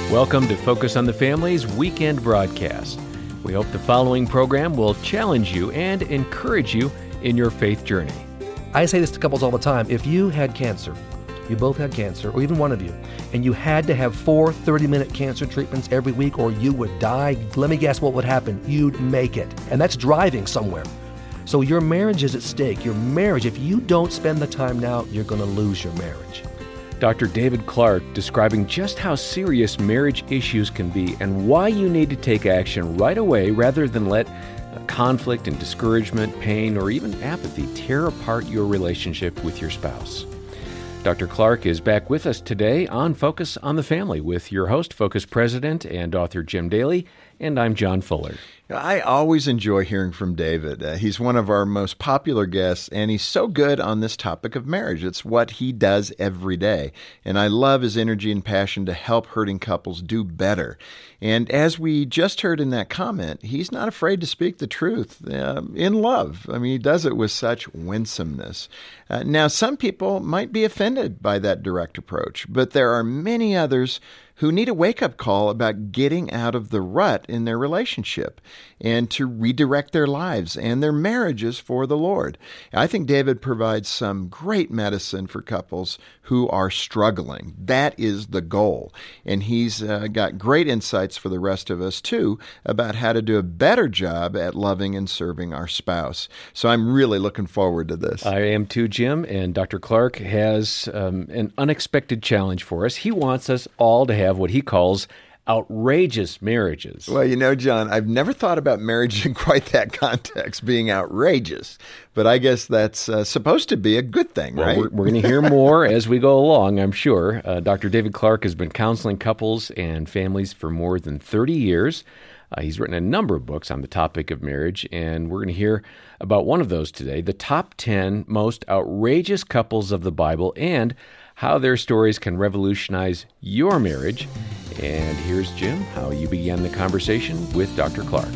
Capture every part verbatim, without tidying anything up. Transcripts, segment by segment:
Welcome to Focus on the Family's weekend broadcast. We hope the following program will challenge you and encourage you in your faith journey. I say this to couples all the time. If you had cancer, you both had cancer, or even one of you, and you had to have four thirty-minute cancer treatments every week or you would die, let me guess what would happen. You'd make it. And that's driving somewhere. So your marriage is at stake. Your marriage, if you don't spend the time now, you're going to lose your marriage. Doctor David Clark describing just how serious marriage issues can be and why you need to take action right away rather than let conflict and discouragement, pain, or even apathy tear apart your relationship with your spouse. Doctor Clark is back with us today on Focus on the Family with your host, Focus President and author Jim Daly, and I'm John Fuller. I always enjoy hearing from David. Uh, he's one of our most popular guests, and he's so good on this topic of marriage. It's what he does every day. And I love his energy and passion to help hurting couples do better. And as we just heard in that comment, he's not afraid to speak the truth uh, in love. I mean, he does it with such winsomeness. Uh, now, some people might be offended by that direct approach, but there are many others who need a wake-up call about getting out of the rut in their relationship and to redirect their lives and their marriages for the Lord. I think David provides some great medicine for couples who are struggling. That is the goal. And he's uh, got great insights for the rest of us, too, about how to do a better job at loving and serving our spouse. So I'm really looking forward to this. I am too, Jim, and Doctor Clark has um, an unexpected challenge for us. He wants us all to have what he calls outrageous marriages. Well, you know, John, I've never thought about marriage in quite that context, being outrageous. But I guess that's uh, supposed to be a good thing, well, right? We're, we're going to hear more as we go along, I'm sure. Uh, Doctor David Clark has been counseling couples and families for more than thirty years. Uh, he's written a number of books on the topic of marriage, and we're going to hear about one of those today, the top ten most outrageous couples of the Bible, and how their stories can revolutionize your marriage. And here's Jim, how you began the conversation with Doctor Clark.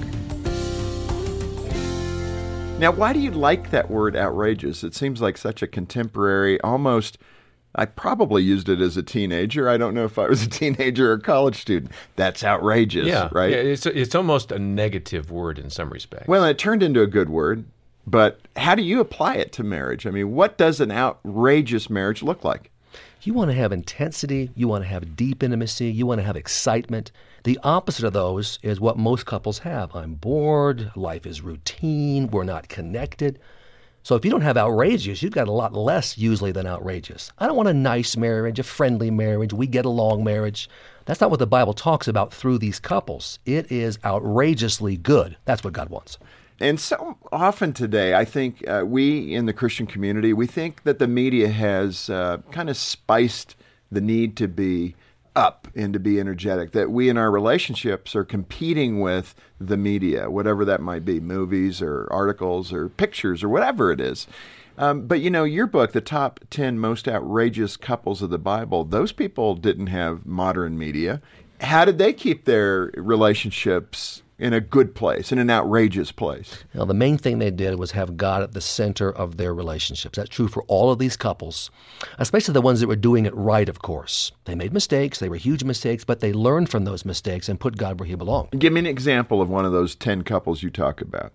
Now, why do you like that word outrageous? It seems like such a contemporary, almost, I probably used it as a teenager. I don't know if I was a teenager or a college student. That's outrageous, yeah, right? Yeah, it's, it's almost a negative word in some respects. Well, it turned into a good word, but how do you apply it to marriage? I mean, what does an outrageous marriage look like? You want to have intensity, you want to have deep intimacy, you want to have excitement. The opposite of those is what most couples have. I'm bored, life is routine, we're not connected. So if you don't have outrageous, you've got a lot less usually than outrageous. I don't want a nice marriage, a friendly marriage, we get along marriage. That's not what the Bible talks about through these couples. It is outrageously good. That's what God wants. And so often today, I think uh, we in the Christian community, we think that the media has uh, kind of spiced the need to be up and to be energetic, that we in our relationships are competing with the media, whatever that might be, movies or articles or pictures or whatever it is. Um, but, you know, your book, The Top ten Most Outrageous Couples of the Bible, those people didn't have modern media. How did they keep their relationships in a good place, in an outrageous place? Now, the main thing they did was have God at the center of their relationships. That's true for all of these couples, especially the ones that were doing it right, of course. They made mistakes. They were huge mistakes, but they learned from those mistakes and put God where he belonged. Give me an example of one of those ten couples you talk about.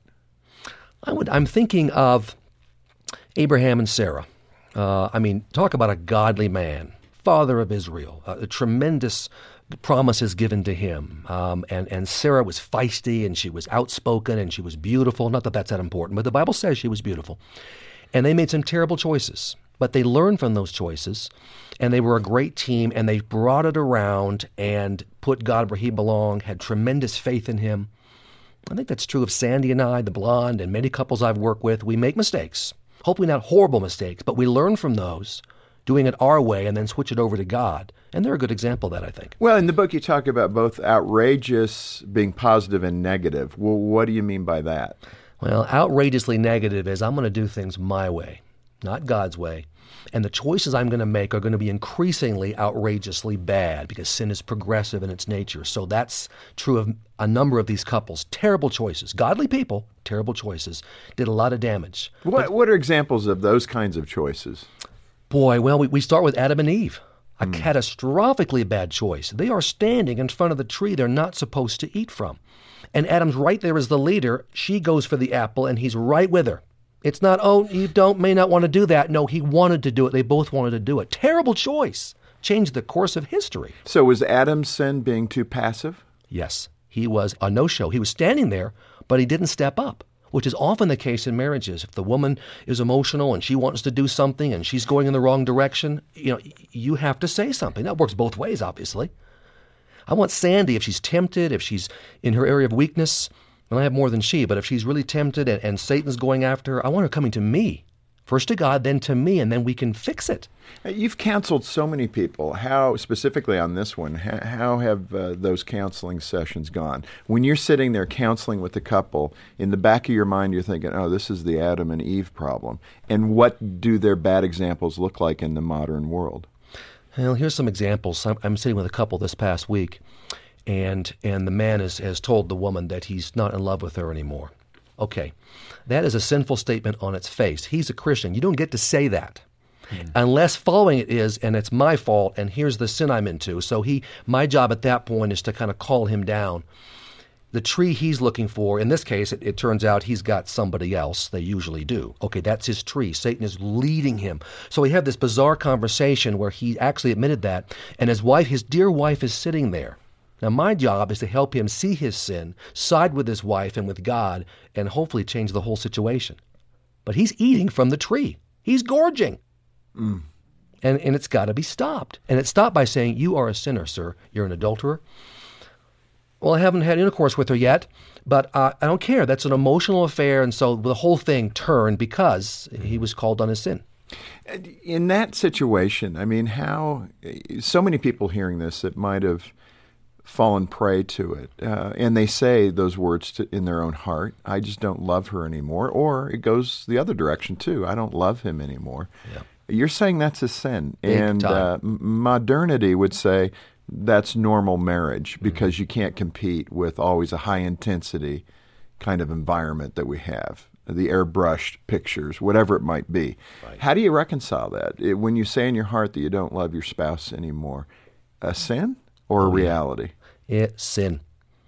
I would, I'm thinking of Abraham and Sarah. Uh, I mean, talk about a godly man, father of Israel, uh, a tremendous promises given to him. Um, and, and Sarah was feisty, and she was outspoken, and she was beautiful. Not that that's that important, but the Bible says she was beautiful. And they made some terrible choices, but they learned from those choices, and they were a great team, and they brought it around and put God where he belonged, had tremendous faith in him. I think that's true of Sandy and I, the blonde, and many couples I've worked with. We make mistakes, hopefully not horrible mistakes, but we learn from those, doing it our way, and then switch it over to God. And they're a good example of that, I think. Well, in the book, you talk about both outrageous being positive and negative. Well, what do you mean by that? Well, outrageously negative is I'm going to do things my way, not God's way. And the choices I'm going to make are going to be increasingly outrageously bad because sin is progressive in its nature. So that's true of a number of these couples. Terrible choices. Godly people, terrible choices, did a lot of damage. What, but, what are examples of those kinds of choices? Boy, well, we, we start with Adam and Eve. a mm. catastrophically bad choice. They are standing in front of the tree they're not supposed to eat from. And Adam's right there as the leader. She goes for the apple, and he's right with her. It's not, oh, you don't may not want to do that. No, he wanted to do it. They both wanted to do it. Terrible choice. Changed the course of history. So was Adam's sin being too passive? Yes. He was a no-show. He was standing there, but he didn't step up, which is often the case in marriages. If the woman is emotional and she wants to do something and she's going in the wrong direction, you know, you have to say something. That works both ways, obviously. I want Sandy, if she's tempted, if she's in her area of weakness, and I have more than she, but if she's really tempted and, and Satan's going after her, I want her coming to me. First to God, then to me, and then we can fix it. You've counseled so many people. How, specifically on this one, how, how have uh, those counseling sessions gone? When you're sitting there counseling with the couple, in the back of your mind you're thinking, oh, this is the Adam and Eve problem. And what do their bad examples look like in the modern world? Well, here's some examples. I'm, I'm sitting with a couple this past week, and and the man is, has told the woman that he's not in love with her anymore. Okay, that is a sinful statement on its face. He's a Christian. You don't get to say that. Mm. Unless following it is, and it's my fault, and here's the sin I'm into. So he, my job at that point is to kind of call him down. The tree he's looking for, in this case, it, it turns out he's got somebody else. They usually do. Okay, that's his tree. Satan is leading him. So we have this bizarre conversation where he actually admitted that, and his wife, his dear wife, is sitting there. Now, my job is to help him see his sin, side with his wife and with God, and hopefully change the whole situation. But he's eating from the tree. He's gorging. Mm. And, and it's got to be stopped. And it's stopped by saying, you are a sinner, sir. You're an adulterer. Well, I haven't had intercourse with her yet, but uh, I don't care. That's an emotional affair, and so the whole thing turned because he was called on his sin. In that situation, I mean, how, so many people hearing this that might have fallen prey to it, uh, and they say those words to, in their own heart, I just don't love her anymore, or it goes the other direction too, I don't love him anymore. Yeah. You're saying that's a sin, Big and uh, modernity would say that's normal marriage because mm-hmm. you can't compete with always a high-intensity kind of environment that we have, the airbrushed pictures, whatever it might be. Right. How do you reconcile that? It, when you say in your heart that you don't love your spouse anymore, a sin or a reality? It's sin.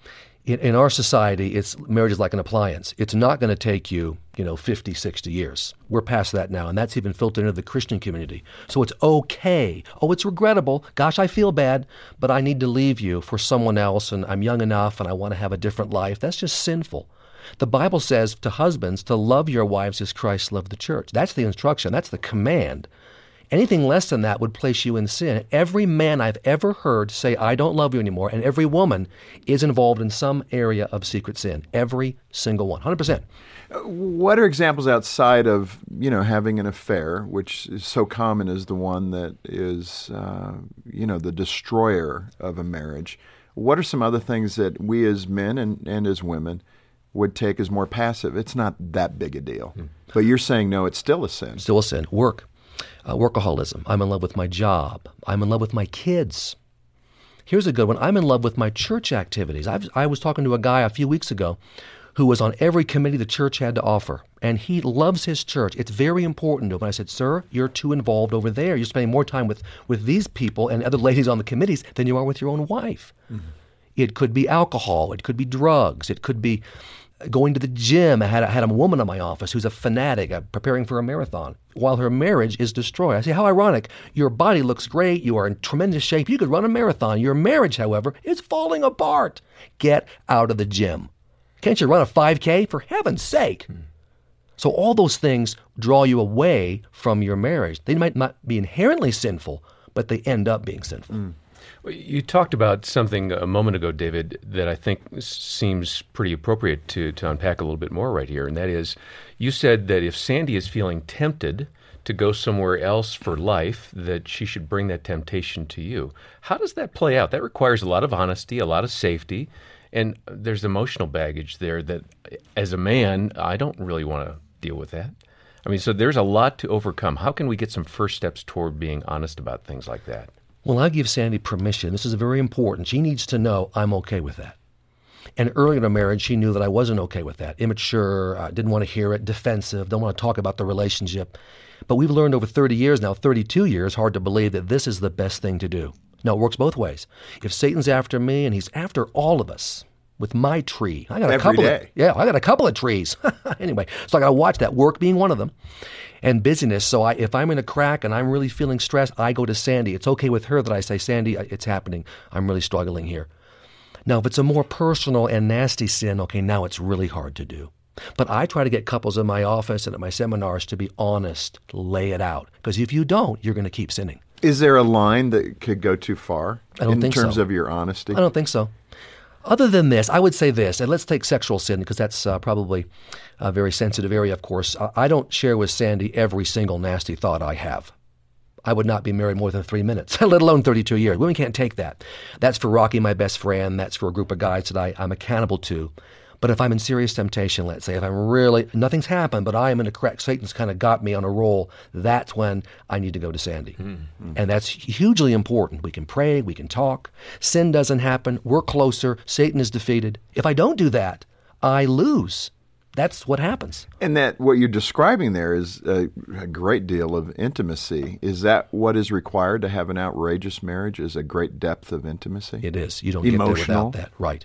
In, in our society, it's marriage is like an appliance. It's not going to take you, you know, fifty, sixty years. We're past that now, and that's even filtered into the Christian community. So it's okay. Oh, it's regrettable. Gosh, I feel bad, but I need to leave you for someone else, and I'm young enough, and I want to have a different life. That's just sinful. The Bible says to husbands to love your wives as Christ loved the church. That's the instruction. That's the command. Anything less than that would place you in sin. Every man I've ever heard say, I don't love you anymore, and every woman is involved in some area of secret sin. Every single one, one hundred percent. What are examples outside of, you know, having an affair, which is so common as the one that is, uh, you know, the destroyer of a marriage? What are some other things that we as men and, and as women would take as more passive? It's not that big a deal. Hmm. But you're saying, no, it's still a sin. Still a sin. Work. Uh, workaholism. I'm in love with my job. I'm in love with my kids. Here's a good one. I'm in love with my church activities. I've, I was talking to a guy a few weeks ago who was on every committee the church had to offer, and he loves his church. It's very important to him. And I said, sir, you're too involved over there. You're spending more time with, with these people and other ladies on the committees than you are with your own wife. Mm-hmm. It could be alcohol. It could be drugs. It could be going to the gym. I had, I had a woman in my office who's a fanatic, uh, preparing for a marathon, while her marriage is destroyed. I say, how ironic. Your body looks great. You are in tremendous shape. You could run a marathon. Your marriage, however, is falling apart. Get out of the gym. Can't you run a five K? For heaven's sake. Hmm. So all those things draw you away from your marriage. They might not be inherently sinful, but they end up being sinful. Mm. You talked about something a moment ago, David, that I think seems pretty appropriate to, to unpack a little bit more right here, and that is, you said that if Sandy is feeling tempted to go somewhere else for life, that she should bring that temptation to you. How does that play out? That requires a lot of honesty, a lot of safety, and there's emotional baggage there that, as a man, I don't really want to deal with that. I mean, so there's a lot to overcome. How can we get some first steps toward being honest about things like that? Well, I give Sandy permission. This is very important. She needs to know I'm okay with that. And earlier in our marriage, she knew that I wasn't okay with that. Immature, uh, didn't want to hear it, defensive, don't want to talk about the relationship. But we've learned over thirty years now, thirty-two years, hard to believe that this is the best thing to do. No, it works both ways. If Satan's after me and he's after all of us with my tree, I got a Every couple day. of yeah, I got a couple of trees. Anyway, so I got to watch that, work being one of them, and busyness. So I, if I'm in a crack and I'm really feeling stressed, I go to Sandy. It's okay with her that I say, Sandy, it's happening. I'm really struggling here. Now, if it's a more personal and nasty sin, okay, now it's really hard to do. But I try to get couples in my office and at my seminars to be honest, lay it out. Because if you don't, you're going to keep sinning. Is there a line that could go too far I don't in think terms so. of your honesty? I don't think so. Other than this, I would say this, and let's take sexual sin because that's uh, probably a very sensitive area, of course. I don't share with Sandy every single nasty thought I have. I would not be married more than three minutes, let alone thirty-two years. Women can't take that. That's for Rocky, my best friend. That's for a group of guys that I, I'm accountable to. But if I'm in serious temptation, let's say, if I'm really, nothing's happened, but I am in a crack, Satan's kind of got me on a roll, that's when I need to go to Sandy. Mm-hmm. And that's hugely important. We can pray, we can talk. Sin doesn't happen, we're closer, Satan is defeated. If I don't do that, I lose. That's what happens. And that what you're describing there is a, a great deal of intimacy. Is that what is required to have an outrageous marriage, is a great depth of intimacy? It is. You don't Emotional. get there without that. Right.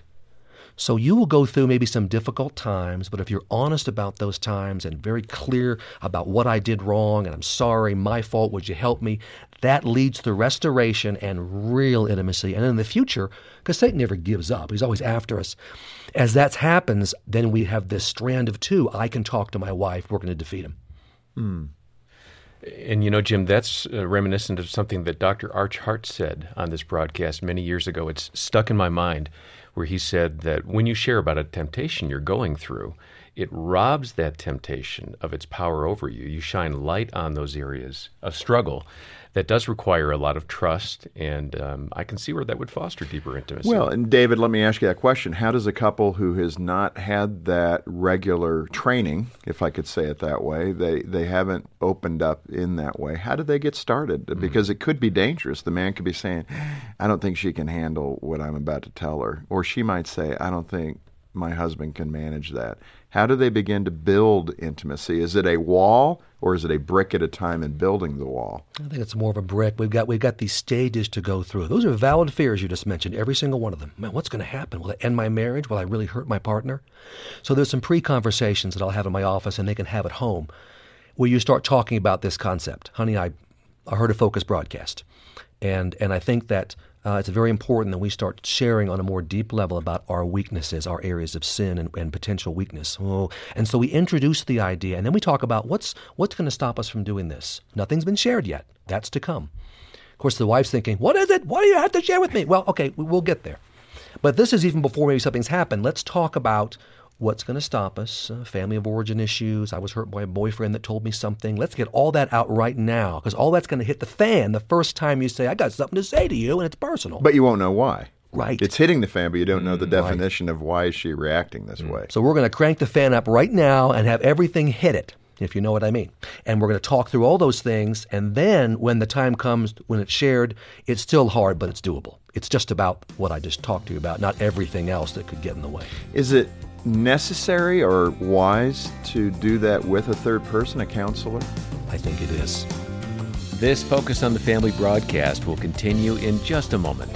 So you will go through maybe some difficult times, but if you're honest about those times and very clear about what I did wrong and I'm sorry, my fault, would you help me? That leads to restoration and real intimacy. And in the future, because Satan never gives up, he's always after us. As that happens, then we have this strand of two. I can talk to my wife. We're going to defeat him. Hmm. And you know, Jim, that's uh, reminiscent of something that Doctor Arch Hart said on this broadcast many years ago. It's stuck in my mind, where he said that when you share about a temptation you're going through, it robs that temptation of its power over you. You shine light on those areas of struggle. That does require a lot of trust, and um, I can see where that would foster deeper intimacy. Well, and David, let me ask you that question. How does a couple who has not had that regular training, if I could say it that way, they, they haven't opened up in that way, how do they get started? Mm-hmm. Because it could be dangerous. The man could be saying, I don't think she can handle what I'm about to tell her. Or she might say, I don't think my husband can manage that. How do they begin to build intimacy? Is it a wall, or is it a brick at a time in building the wall? I think it's more of a brick. We've got we've got these stages to go through. Those are valid fears you just mentioned, every single one of them. Man, what's going to happen? Will it end my marriage? Will I really hurt my partner? So there's some pre-conversations that I'll have in my office, and they can have at home, where you start talking about this concept. Honey, I, I heard a Focus broadcast, and and I think that Uh, it's very important that we start sharing on a more deep level about our weaknesses, our areas of sin and, and potential weakness. Oh, and so we introduce the idea, and then we talk about what's what's going to stop us from doing this. Nothing's been shared yet. That's to come. Of course, the wife's thinking, what is it? What do you have to share with me? Well, okay, we'll get there. But this is even before maybe something's happened. Let's talk about what's going to stop us, uh, family of origin issues. I was hurt by a boyfriend that told me something. Let's get all that out right now, because all that's going to hit the fan the first time you say, I got something to say to you, and it's personal. But you won't know why. Right. It's hitting the fan, but you don't know the Mm, definition right. of why is she reacting this mm. way. So we're going to crank the fan up right now and have everything hit it, if you know what I mean. And we're going to talk through all those things, and then when the time comes, when it's shared, it's still hard, but it's doable. It's just about what I just talked to you about, not everything else that could get in the way. Is it necessary or wise to do that with a third person, a counselor? I think it is. This Focus on the Family broadcast will continue in just a moment.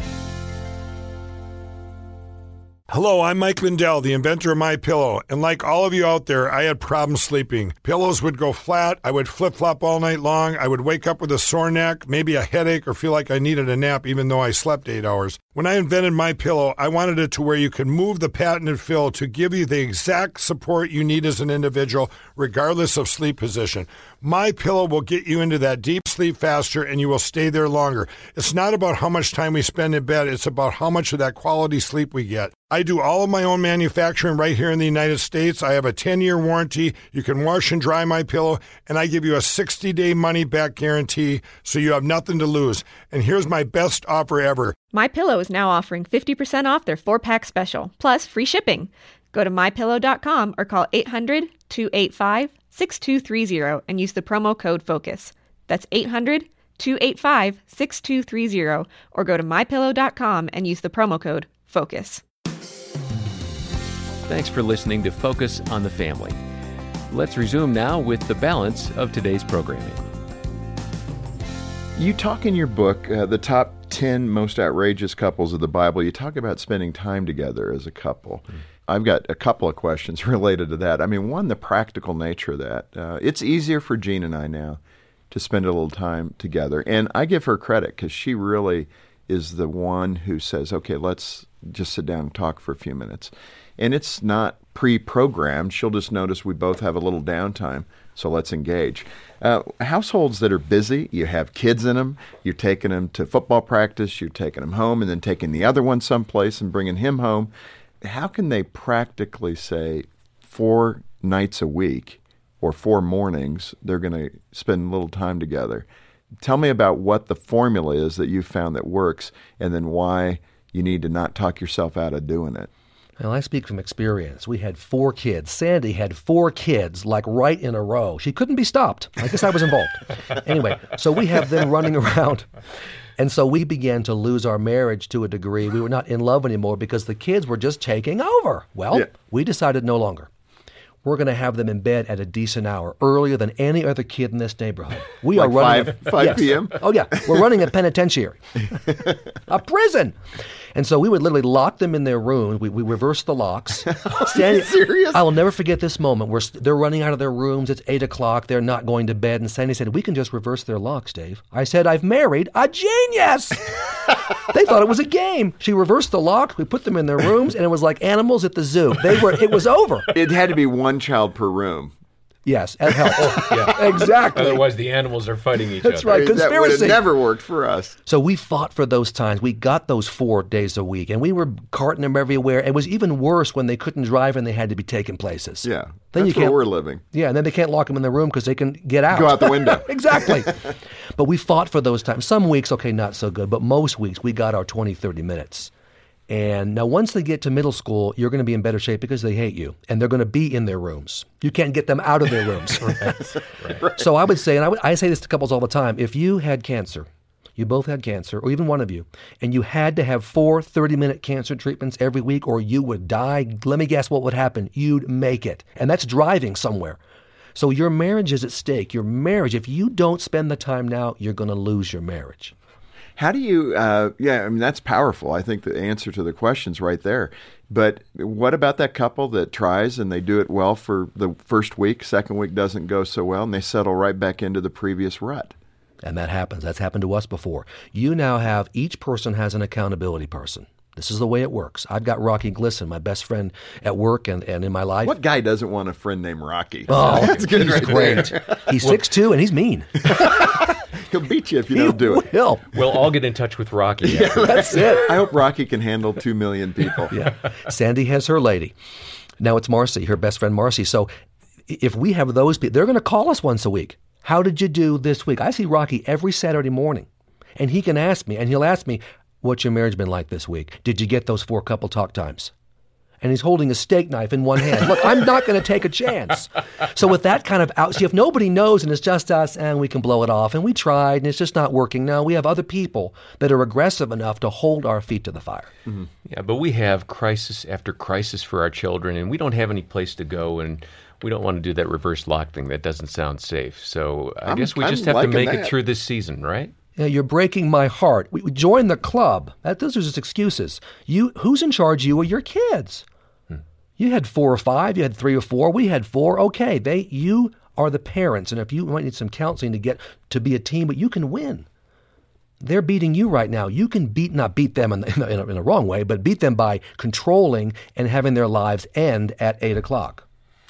Hello, I'm Mike Lindell, the inventor of MyPillow, and like all of you out there, I had problems sleeping. Pillows would go flat, I would flip-flop all night long, I would wake up with a sore neck, maybe a headache, or feel like I needed a nap even though I slept eight hours. When I invented MyPillow, I wanted it to where you could move the patented fill to give you the exact support you need as an individual, regardless of sleep position. MyPillow will get you into that deep sleep faster, and you will stay there longer. It's not about how much time we spend in bed, it's about how much of that quality sleep we get. I do all of my own manufacturing right here in the United States. I have a ten-year warranty. You can wash and dry my pillow, and I give you a sixty-day money-back guarantee, so you have nothing to lose. And here's my best offer ever. MyPillow is now offering fifty percent off their four-pack special, plus free shipping. Go to my pillow dot com or call eight hundred, two eight five, six two three zero and use the promo code FOCUS. That's eight hundred, two eight five, six two three zero or go to my pillow dot com and use the promo code FOCUS. Thanks for listening to Focus on the Family. Let's resume now with the balance of today's programming. You talk in your book, uh, the top ten most outrageous couples of the Bible, you talk about spending time together as a couple. Mm. I've got a couple of questions related to that. I mean, one, the practical nature of that. Uh, it's easier for Jean and I now to spend a little time together. And I give her credit because she really is the one who says, okay, let's just sit down and talk for a few minutes. And it's not pre-programmed. She'll just notice we both have a little downtime, so let's engage. Uh, households that are busy, you have kids in them, you're taking them to football practice, you're taking them home, and then taking the other one someplace and bringing him home. How can they practically say four nights a week or four mornings they're going to spend a little time together? Tell me about what the formula is that you found that works, and then why you need to not talk yourself out of doing it. Well, I speak from experience. We had four kids. Sandy had four kids, like right in a row. She couldn't be stopped. I guess I was involved. Anyway, so we have them running around. And so we began to lose our marriage to a degree. We were not in love anymore because the kids were just taking over. Well, yeah. We decided no longer. We're going to have them in bed at a decent hour, earlier than any other kid in this neighborhood. We like are running five, a, five yes. p.m.? Oh, yeah. We're running a penitentiary, a prison. And so we would literally lock them in their rooms. We, we reverse the locks. Are you serious? I will never forget this moment where they're running out of their rooms. It's eight o'clock. They're not going to bed. And Sandy said, we can just reverse their locks, Dave. I said, I've married a genius. They thought it was a game. She reversed the locks. We put them in their rooms, and it was like animals at the zoo. They were. It was over. It had to be one child per room. Yes, it helped. Oh, yeah. Exactly. Otherwise, the animals are fighting each That's other. right. Conspiracy. That would have never worked for us. So we fought for those times. We got those four days a week, and we were carting them everywhere. It was even worse when they couldn't drive and they had to be taken places. Yeah, then that's you where we're living. Yeah, and then they can't lock them in the room because they can get out. Go out the window. Exactly. But we fought for those times. Some weeks, okay, not so good, but most weeks we got our twenty, thirty minutes. And now once they get to middle school, you're going to be in better shape because they hate you, and they're going to be in their rooms. You can't get them out of their rooms. right. Right. So I would say, and I, would, I say this to couples all the time, if you had cancer, you both had cancer, or even one of you, and you had to have four thirty-minute cancer treatments every week or you would die, let me guess what would happen. You'd make it. And that's driving somewhere. So your marriage is at stake. Your marriage, if you don't spend the time now, you're going to lose your marriage. How do you, uh, yeah, I mean, that's powerful. I think the answer to the question's right there. But what about that couple that tries and they do it well for the first week, second week doesn't go so well, and they settle right back into the previous rut? And that happens. That's happened to us before. You now have, each person has an accountability person. This is the way it works. I've got Rocky Glisson, my best friend at work and, and in my life. What guy doesn't want a friend named Rocky? Oh, that's good. He's right great. There. He's six foot two and he's mean. He'll beat you if you he don't do it. Will. We'll all get in touch with Rocky. Yeah, that's it. I hope Rocky can handle two million people. Yeah. Sandy has her lady. Now it's Marcy, her best friend Marcy. So if we have those people, they're going to call us once a week. How did you do this week? I see Rocky every Saturday morning, and he can ask me, and he'll ask me, what's your marriage been like this week? Did you get those four couple talk times? And he's holding a steak knife in one hand. Look, I'm not going to take a chance. So with that kind of out, see, if nobody knows and it's just us, and we can blow it off, and we tried, and it's just not working. No, we have other people that are aggressive enough to hold our feet to the fire. Mm-hmm. Yeah, but we have crisis after crisis for our children, and we don't have any place to go, and we don't want to do that reverse lock thing. That doesn't sound safe. So I I'm, guess we I'm just have to make that. it through this season, right? Yeah, you're breaking my heart. We, we join the club. That, those are just excuses. You, who's in charge? You or your kids? Hmm. You had four or five. You had three or four. We had four. Okay, they. You are the parents, and if you might need some counseling to get to be a team, but you can win. They're beating you right now. You can beat, not beat them in, in, a, in a wrong way, but beat them by controlling and having their lives end at eight o'clock.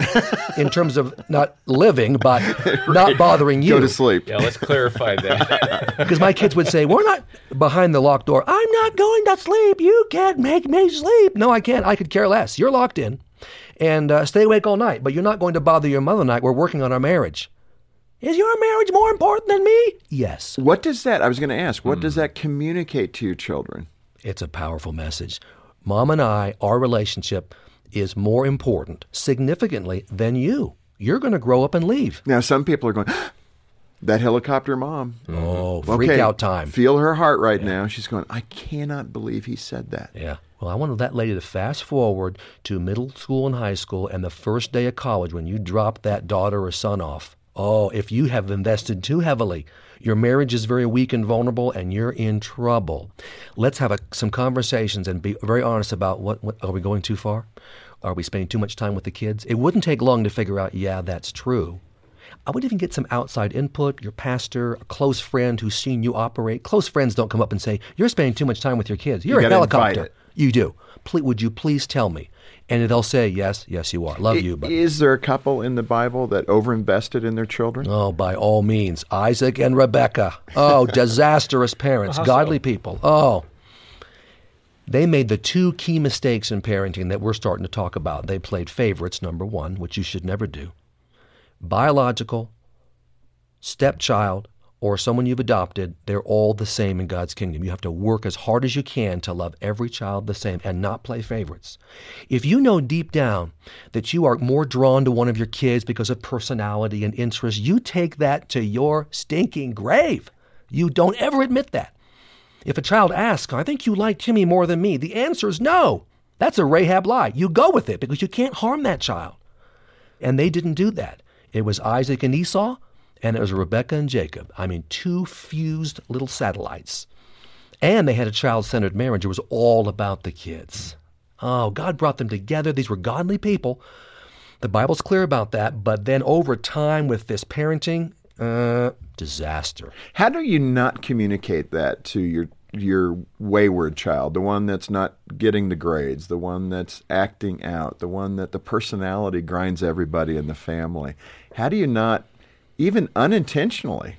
In terms of not living, but right. not bothering you. Go to sleep. Yeah, let's clarify that. Because my kids would say, we're not behind the locked door. I'm not going to sleep. You can't make me sleep. No, I can't. I could care less. You're locked in. And uh, stay awake all night, but you're not going to bother your mother tonight. We're working on our marriage. Is your marriage more important than me? Yes. What does that, I was going to ask, what mm. does that communicate to your children? It's a powerful message. Mom and I, our relationship is more important, significantly, than you. You're going to grow up and leave. Now, some people are going, that helicopter mom. Oh, freak okay, out time. Feel her heart right yeah. now. She's going, I cannot believe he said that. Yeah. Well, I wanted that lady to fast forward to middle school and high school and the first day of college when you dropped that daughter or son off. Oh, if you have invested too heavily, your marriage is very weak and vulnerable, and you're in trouble. Let's have a, some conversations and be very honest about what, what, are we going too far? Are we spending too much time with the kids? It wouldn't take long to figure out, yeah, that's true. I would even get some outside input, your pastor, a close friend who's seen you operate. Close friends don't come up and say, you're spending too much time with your kids. You're You a gotta invite helicopter. it. You do. Please, would you please tell me? And they'll say, yes, yes, you are. Love I- you, but... Is there a couple in the Bible that overinvested in their children? Oh, by all means. Isaac and Rebekah. Oh, disastrous parents, godly people. Oh. They made the two key mistakes in parenting that we're starting to talk about. They played favorites, number one, which you should never do. Biological, stepchild, or someone you've adopted, they're all the same in God's kingdom. You have to work as hard as you can to love every child the same and not play favorites. If you know deep down that you are more drawn to one of your kids because of personality and interest, you take that to your stinking grave. You don't ever admit that. If a child asks, I think you like Timmy more than me, the answer is no. That's a Rahab lie. You go with it because you can't harm that child. And they didn't do that. It was Isaac and Esau, and it was Rebekah and Jacob. I mean, two fused little satellites. And they had a child-centered marriage. It was all about the kids. Oh, God brought them together. These were godly people. The Bible's clear about that. But then over time with this parenting, uh, disaster. How do you not communicate that to your your wayward child, the one that's not getting the grades, the one that's acting out, the one that the personality grinds everybody in the family? How do you not, even unintentionally,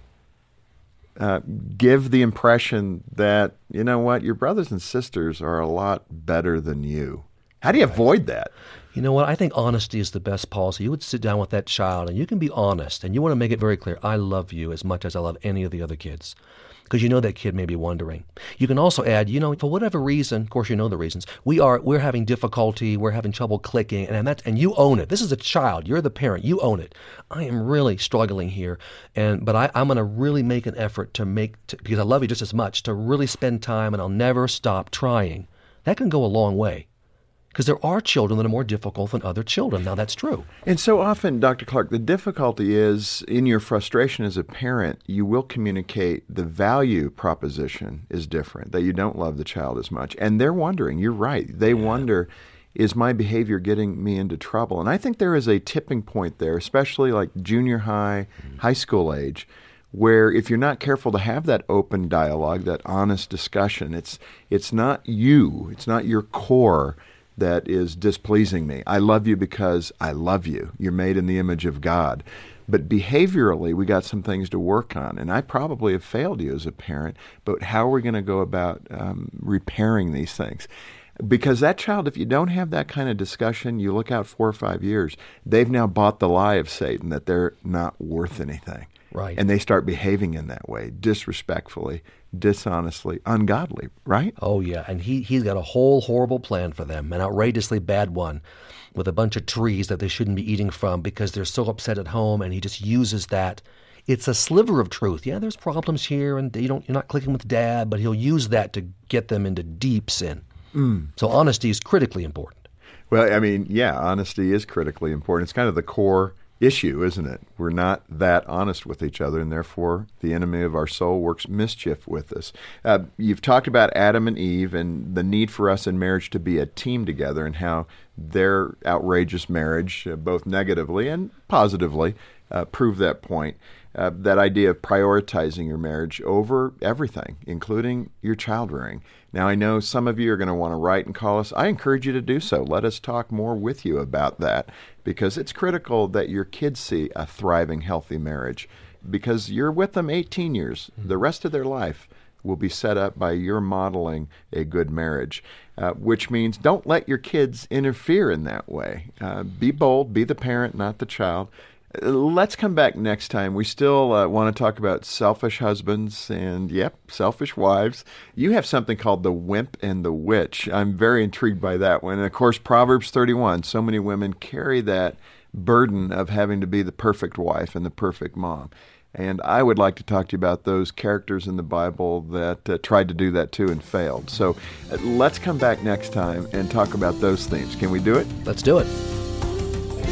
uh, give the impression that, you know what, your brothers and sisters are a lot better than you? How do you avoid that? You know what? I think honesty is the best policy. You would sit down with that child and you can be honest and you want to make it very clear, I love you as much as I love any of the other kids. Because you know that kid may be wondering. You can also add, you know, for whatever reason, of course you know the reasons, we are, we're having difficulty, we're having trouble clicking, and that's, and you own it. This is a child. You're the parent. You own it. I am really struggling here, and but I, I'm going to really make an effort to make, to, because I love you just as much, to really spend time, and I'll never stop trying. That can go a long way. Because there are children that are more difficult than other children. Now, that's true. And so often, Doctor Clark, the difficulty is in your frustration as a parent, you will communicate the value proposition is different, that you don't love the child as much. And they're wondering, you're right, they yeah. wonder, is my behavior getting me into trouble? And I think there is a tipping point there, especially like junior high, mm-hmm. high school age, where if you're not careful to have that open dialogue, that honest discussion, it's it's not you, it's not your core that is displeasing me. I love you because I love you. You're made in the image of God. But behaviorally, we got some things to work on. And I probably have failed you as a parent, but how are we going to go about um, repairing these things? Because that child, if you don't have that kind of discussion, you look out four or five years, they've now bought the lie of Satan that they're not worth anything. Right. And they start behaving in that way, disrespectfully, dishonestly, ungodly, right? Oh, yeah. And he, he's got a whole horrible plan for them, an outrageously bad one, with a bunch of trees that they shouldn't be eating from because they're so upset at home, and he just uses that. It's a sliver of truth. Yeah, there's problems here, and you don't, you're not clicking with Dad, but he'll use that to get them into deep sin. Mm. So honesty is critically important. Well, I mean, yeah, honesty is critically important. It's kind of the core issue, isn't it? We're not that honest with each other, and therefore the enemy of our soul works mischief with us. Uh, you've talked about Adam and Eve and the need for us in marriage to be a team together and how their outrageous marriage, uh, both negatively and positively, uh, proved that point. Uh, that idea of prioritizing your marriage over everything, including your child rearing. Now, I know some of you are going to want to write and call us. I encourage you to do so. Let us talk more with you about that, because it's critical that your kids see a thriving, healthy marriage, because you're with them eighteen years. The rest of their life will be set up by your modeling a good marriage, uh, which means don't let your kids interfere in that way. Uh, be bold, be the parent, not the child. Let's come back next time. We still uh, want to talk about selfish husbands and, yep, selfish wives. You have something called the wimp and the witch. I'm very intrigued by that one. And, of course, Proverbs thirty-one, so many women carry that burden of having to be the perfect wife and the perfect mom. And I would like to talk to you about those characters in the Bible that uh, tried to do that too and failed. So uh, let's come back next time and talk about those themes. Can we do it? Let's do it.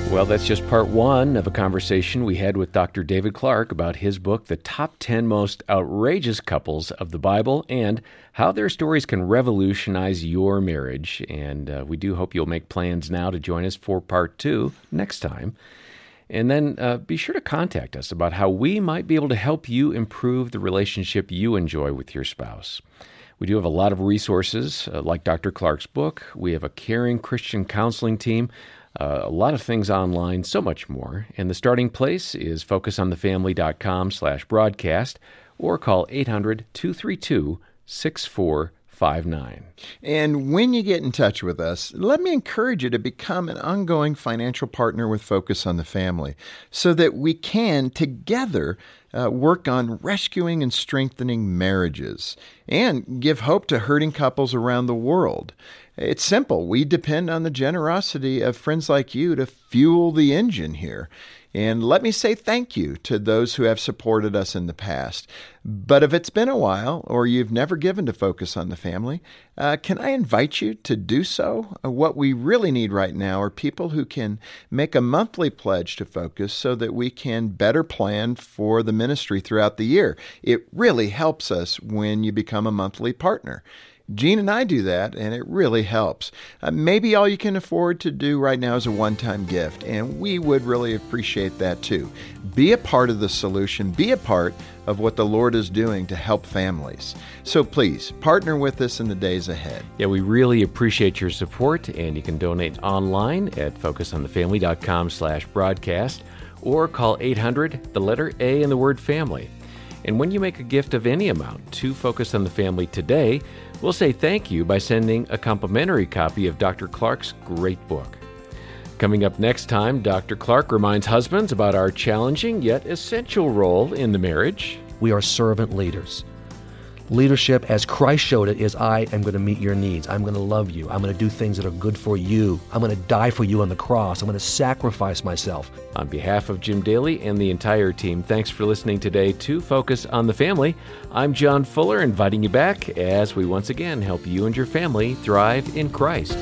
Well, that's just part one of a conversation we had with Doctor David Clark about his book, The Top ten Most Outrageous Couples of the Bible, and how their stories can revolutionize your marriage. And uh, we do hope you'll make plans now to join us for part two next time. And then uh, be sure to contact us about how we might be able to help you improve the relationship you enjoy with your spouse. We do have a lot of resources, uh, like Doctor Clark's book. We have a caring Christian counseling team, uh, a lot of things online, so much more. And the starting place is focusonthefamily.com slash broadcast, or call eight hundred, two three two, six four five nine. And when you get in touch with us, let me encourage you to become an ongoing financial partner with Focus on the Family so that we can together uh, work on rescuing and strengthening marriages and give hope to hurting couples around the world. It's simple. We depend on the generosity of friends like you to fuel the engine here. And let me say thank you to those who have supported us in the past. But if it's been a while or you've never given to Focus on the Family, uh, can I invite you to do so? Uh, what we really need right now are people who can make a monthly pledge to Focus so that we can better plan for the ministry throughout the year. It really helps us when you become a monthly partner. Gene and I do that, and it really helps. Uh, maybe all you can afford to do right now is a one-time gift, and we would really appreciate that too. Be a part of the solution. Be a part of what the Lord is doing to help families. So please, partner with us in the days ahead. Yeah, we really appreciate your support, and you can donate online at focusonthefamily.com slash broadcast, or call eight hundred, the letter A in the word family. And when you make a gift of any amount to Focus on the Family today, we'll say thank you by sending a complimentary copy of Doctor Clark's great book. Coming up next time, Doctor Clark reminds husbands about our challenging yet essential role in the marriage. We are servant leaders. Leadership, as Christ showed it, is I am going to meet your needs. I'm going to love you. I'm going to do things that are good for you. I'm going to die for you on the cross. I'm going to sacrifice myself. On behalf of Jim Daly and the entire team, thanks for listening today to Focus on the Family. I'm John Fuller, inviting you back as we once again help you and your family thrive in Christ.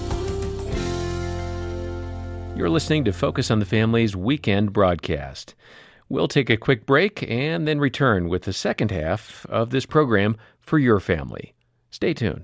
You're listening to Focus on the Family's weekend broadcast. We'll take a quick break and then return with the second half of this program for your family. Stay tuned.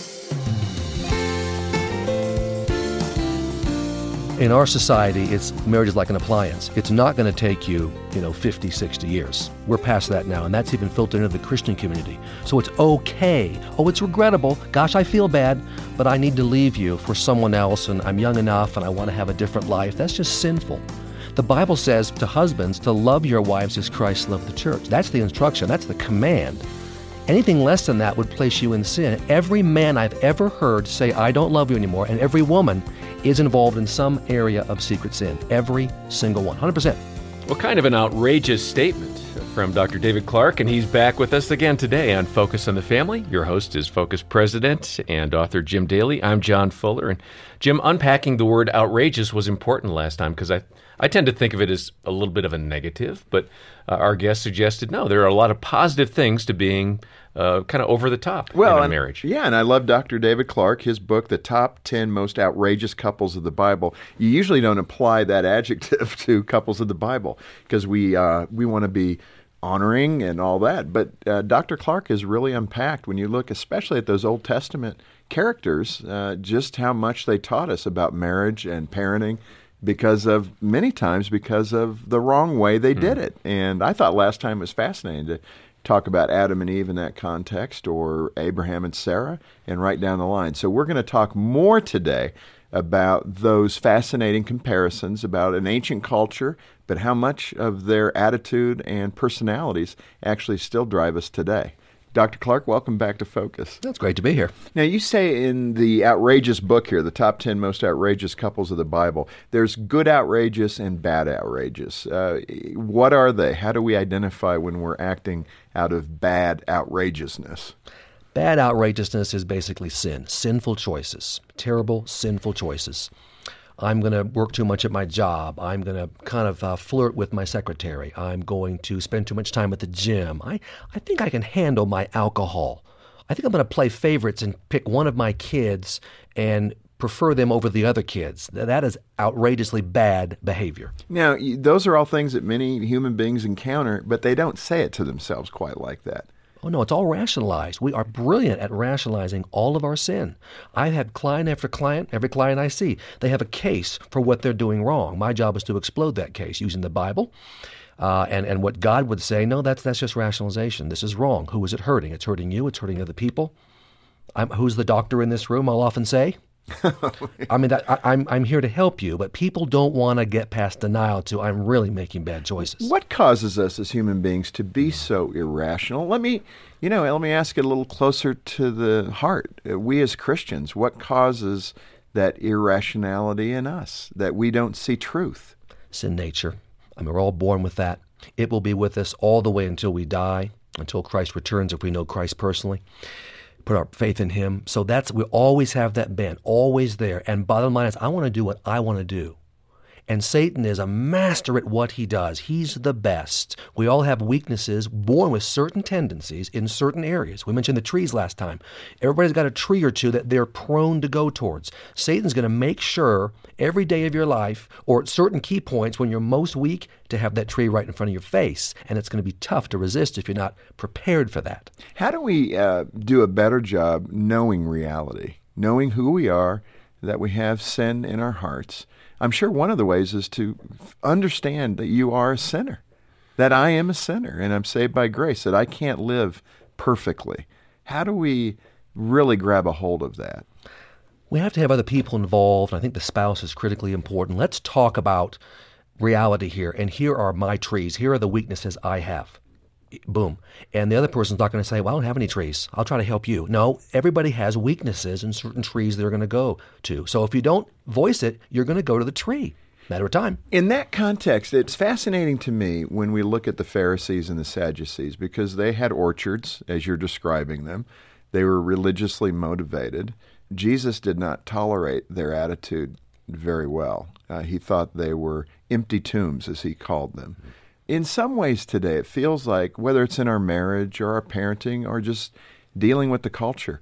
In our society, it's marriage is like an appliance. It's not going to take you, you know, fifty, sixty years. We're past that now, and that's even filtered into the Christian community. So it's okay. Oh, it's regrettable. Gosh, I feel bad, but I need to leave you for someone else, and I'm young enough, and I want to have a different life. That's just sinful. The Bible says to husbands to love your wives as Christ loved the church. That's the instruction. That's the command. Anything less than that would place you in sin. Every man I've ever heard say, I don't love you anymore, and every woman is involved in some area of secret sin. Every single one. one hundred percent. Well, kind of an outrageous statement from Doctor David Clark, and he's back with us again today on Focus on the Family. Your host is Focus President and author Jim Daly. I'm John Fuller. And Jim, unpacking the word outrageous was important last time because I, I tend to think of it as a little bit of a negative, but uh, our guest suggested, no, there are a lot of positive things to being uh, kind of over the top well, in a and, marriage. Yeah, and I love Doctor David Clark, his book, The Top ten Most Outrageous Couples of the Bible. You usually don't apply that adjective to couples of the Bible because we, uh, we want to be honoring and all that. But uh, Doctor Clark has really unpacked, when you look especially at those Old Testament characters, uh, just how much they taught us about marriage and parenting because of, many times, because of the wrong way they did it. And I thought last time it was fascinating to talk about Adam and Eve in that context, or Abraham and Sarah, and right down the line. So we're going to talk more today about those fascinating comparisons about an ancient culture, but how much of their attitude and personalities actually still drive us today. Doctor Clark, welcome back to Focus. It's great to be here. Now, you say in the outrageous book here, the top ten most outrageous couples of the Bible, there's good outrageous and bad outrageous. Uh, what are they? How do we identify when we're acting out of bad outrageousness? Bad outrageousness is basically sin, sinful choices, terrible, sinful choices. I'm going to work too much at my job. I'm going to kind of uh, flirt with my secretary. I'm going to spend too much time at the gym. I, I think I can handle my alcohol. I think I'm going to play favorites and pick one of my kids and prefer them over the other kids. That is outrageously bad behavior. Now, y- those are all things that many human beings encounter, but they don't say it to themselves quite like that. Oh, no, it's all rationalized. We are brilliant at rationalizing all of our sin. I've had client after client, every client I see, they have a case for what they're doing wrong. My job is to explode that case using the Bible uh, and, and what God would say. No, that's that's just rationalization. This is wrong. Who is it hurting? It's hurting you. It's hurting other people. I'm, who's the doctor in this room, I'll often say. I mean, that, I, I'm I'm here to help you, but people don't want to get past denial to I'm really making bad choices. What causes us as human beings to be so irrational? Let me, you know, let me ask it a little closer to the heart. We as Christians, what causes that irrationality in us, that we don't see truth? Sin nature. I mean, we're all born with that. It will be with us all the way until we die, until Christ returns, if we know Christ personally. Put our faith in him. So that's, we always have that bent, always there. And bottom line is, I want to do what I want to do. And Satan is a master at what he does. He's the best. We all have weaknesses, born with certain tendencies in certain areas. We mentioned the trees last time. Everybody's got a tree or two that they're prone to go towards. Satan's going to make sure every day of your life, or at certain key points when you're most weak, to have that tree right in front of your face. And it's going to be tough to resist if you're not prepared for that. How do we uh, do a better job knowing reality, knowing who we are, that we have sin in our hearts? I'm sure one of the ways is to understand that you are a sinner, that I am a sinner, and I'm saved by grace, that I can't live perfectly. How do we really grab a hold of that? We have to have other people involved. I think the spouse is critically important. Let's talk about reality here. And here are my trees. Here are the weaknesses I have. Boom. And the other person's not going to say, well, I don't have any trees. I'll try to help you. No, everybody has weaknesses in certain trees they're going to go to. So if you don't voice it, you're going to go to the tree. Matter of time. In that context, it's fascinating to me when we look at the Pharisees and the Sadducees, because they had orchards, as you're describing them. They were religiously motivated. Jesus did not tolerate their attitude very well. Uh, he thought they were empty tombs, as he called them. In some ways today, it feels like, whether it's in our marriage or our parenting or just dealing with the culture,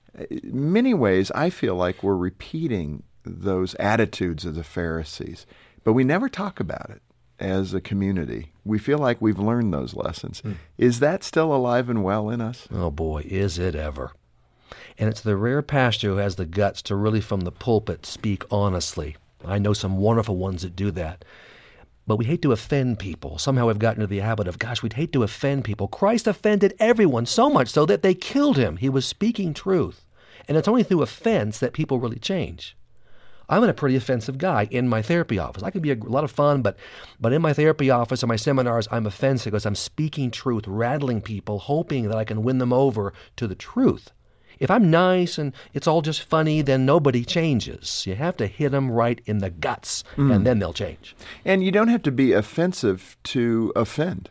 in many ways I feel like we're repeating those attitudes of the Pharisees, but we never talk about it as a community. We feel like we've learned those lessons. Mm. Is that still alive and well in us? Oh boy, is it ever. And it's the rare pastor who has the guts to really from the pulpit speak honestly. I know some wonderful ones that do that. But we hate to offend people. Somehow we've gotten into the habit of, gosh, we'd hate to offend people. Christ offended everyone so much so that they killed him. He was speaking truth. And it's only through offense that people really change. I'm a pretty offensive guy in my therapy office. I can be a lot of fun, but but in my therapy office or my seminars, I'm offensive because I'm speaking truth, rattling people, hoping that I can win them over to the truth. If I'm nice and it's all just funny, then nobody changes. You have to hit them right in the guts, mm. and then they'll change. And you don't have to be offensive to offend.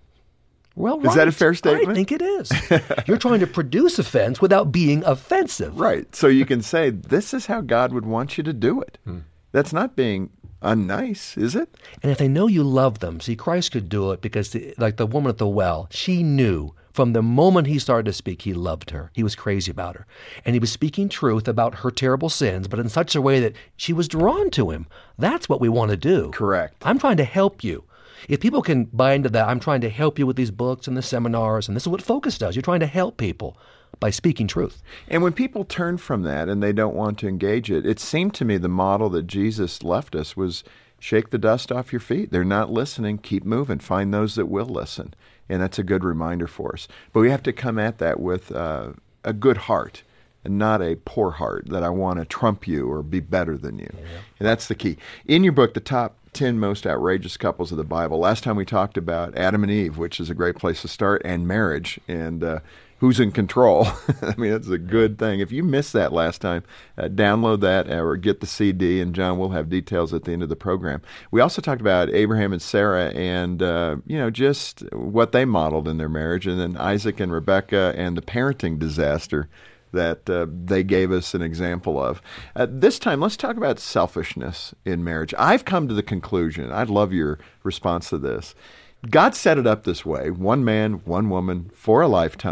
Well, is right. that a fair statement? I think it is. You're trying to produce offense without being offensive. Right. So you can say, this is how God would want you to do it. Hmm. That's not being unnice, is it? And if they know you love them, see, Christ could do it because, the, like the woman at the well, she knew from the moment he started to speak, he loved her. He was crazy about her. And he was speaking truth about her terrible sins, but in such a way that she was drawn to him. That's what we want to do. Correct. I'm trying to help you. If people can buy into that, I'm trying to help you with these books and the seminars, and this is what Focus does. You're trying to help people by speaking truth. And when people turn from that and they don't want to engage it, it seemed to me the model that Jesus left us was shake the dust off your feet. They're not listening. Keep moving. Find those that will listen. And that's a good reminder for us. But we have to come at that with uh, a good heart and not a poor heart that I want to trump you or be better than you. Yeah. And that's the key. In your book, The Top ten Most Outrageous Couples of the Bible, last time we talked about Adam and Eve, which is a great place to start, and marriage, and uh, who's in control. I mean, that's a good thing. If you missed that last time, uh, download that or get the C D, and John will have details at the end of the program. We also talked about Abraham and Sarah and, uh, you know, just what they modeled in their marriage, and then Isaac and Rebekah and the parenting disaster that uh, they gave us an example of. Uh, this time, let's talk about selfishness in marriage. I've come to the conclusion, I'd love your response to this. God set it up this way, one man, one woman, for a lifetime,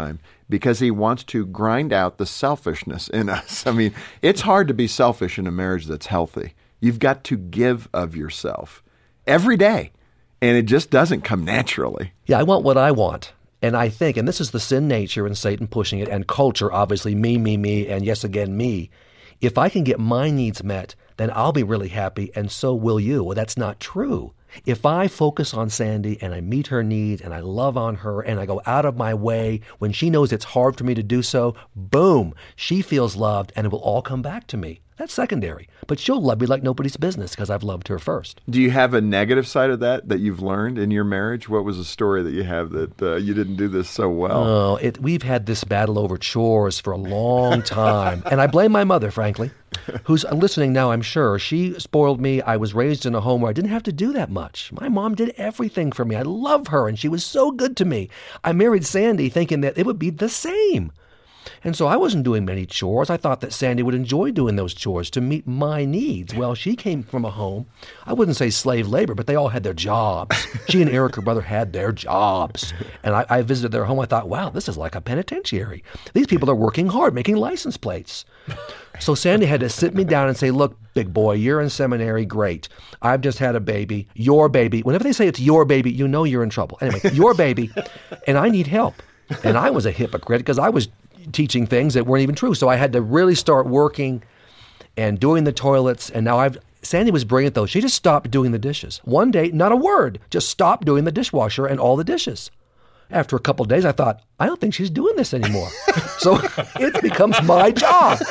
because he wants to grind out the selfishness in us. I mean, it's hard to be selfish in a marriage that's healthy. You've got to give of yourself every day, and it just doesn't come naturally. Yeah, I want what I want. And I think, and this is the sin nature and Satan pushing it, and culture, obviously, me, me, me, and yes, again, me. If I can get my needs met, then I'll be really happy, and so will you. Well, that's not true. If I focus on Sandy and I meet her needs and I love on her and I go out of my way when she knows it's hard for me to do so, boom, she feels loved and it will all come back to me. That's secondary. But she'll love me like nobody's business because I've loved her first. Do you have a negative side of that that you've learned in your marriage? What was a story that you have that uh, you didn't do this so well? Oh, it, we've had this battle over chores for a long time. And I blame my mother, frankly, who's listening now, I'm sure. She spoiled me. I was raised in a home where I didn't have to do that much. My mom did everything for me. I love her, and she was so good to me. I married Sandy thinking that it would be the same. And so I wasn't doing many chores. I thought that Sandy would enjoy doing those chores to meet my needs. Well, she came from a home, I wouldn't say slave labor, but they all had their jobs. She and Eric, her brother, had their jobs. And I, I visited their home. I thought, wow, this is like a penitentiary. These people are working hard, making license plates. So Sandy had to sit me down and say, look, big boy, you're in seminary, great. I've just had a baby, your baby. Whenever they say it's your baby, you know you're in trouble. Anyway, your baby, and I need help. And I was a hypocrite because I was teaching things that weren't even true. So I had to really start working and doing the toilets. And now I've, Sandy was brilliant though. She just stopped doing the dishes. One day, not a word, just stopped doing the dishwasher and all the dishes. After a couple of days, I thought, I don't think she's doing this anymore. So it becomes my job.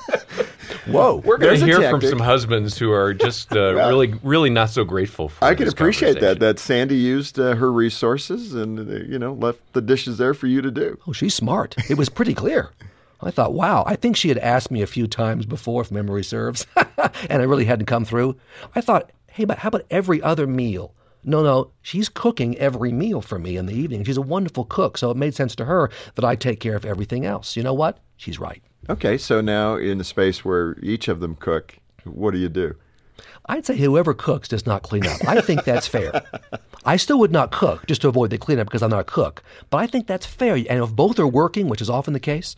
Whoa. We're going to hear tactic. from some husbands who are just uh, well, really, really not so grateful for I can this appreciate that, that Sandy used uh, her resources and, uh, you know, left the dishes there for you to do. Oh, she's smart. It was pretty clear. I thought, wow, I think she had asked me a few times before, if memory serves, and I really hadn't come through. I thought, hey, but how about every other meal? No, no, she's cooking every meal for me in the evening. She's a wonderful cook, so it made sense to her that I take care of everything else. You know what? She's right. Okay, so now in a space where each of them cook, what do you do? I'd say whoever cooks does not clean up. I think that's fair. I still would not cook just to avoid the cleanup because I'm not a cook. But I think that's fair. And if both are working, which is often the case,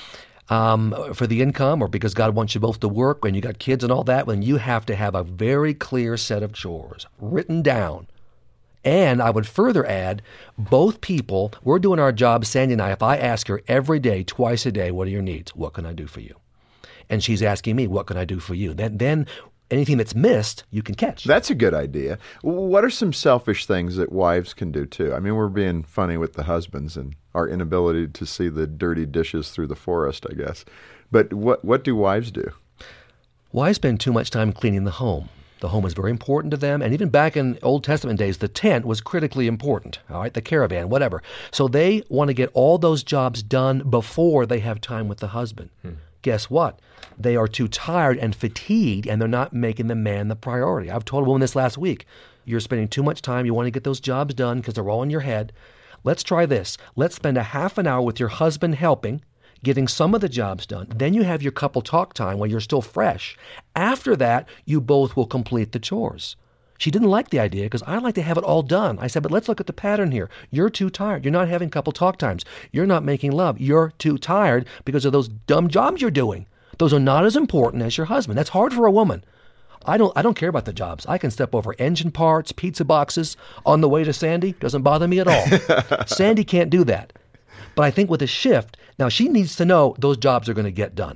um, for the income or because God wants you both to work and you got kids and all that, then you have to have a very clear set of chores written down. And I would further add, both people, we're doing our job, Sandy and I, if I ask her every day, twice a day, what are your needs? What can I do for you? And she's asking me, what can I do for you? Then, then anything that's missed, you can catch. That's a good idea. What are some selfish things that wives can do too? I mean, we're being funny with the husbands and our inability to see the dirty dishes through the forest, I guess. But what, what do wives do? Wives spend too much time cleaning the home. The home is very important to them. And even back in Old Testament days, the tent was critically important, all right, the caravan, whatever. So they want to get all those jobs done before they have time with the husband. Hmm. Guess what? They are too tired and fatigued, and they're not making the man the priority. I've told a woman this last week. You're spending too much time. You want to get those jobs done because they're all in your head. Let's try this. Let's spend a half an hour with your husband helping, getting some of the jobs done. Then you have your couple talk time while you're still fresh. After that, you both will complete the chores. She didn't like the idea because I like to have it all done. I said, but let's look at the pattern here. You're too tired. You're not having couple talk times. You're not making love. You're too tired because of those dumb jobs you're doing. Those are not as important as your husband. That's hard for a woman. I don't I don't care about the jobs. I can step over engine parts, pizza boxes on the way to Sandy. Doesn't bother me at all. Sandy can't do that. But I think with a shift, now she needs to know those jobs are going to get done.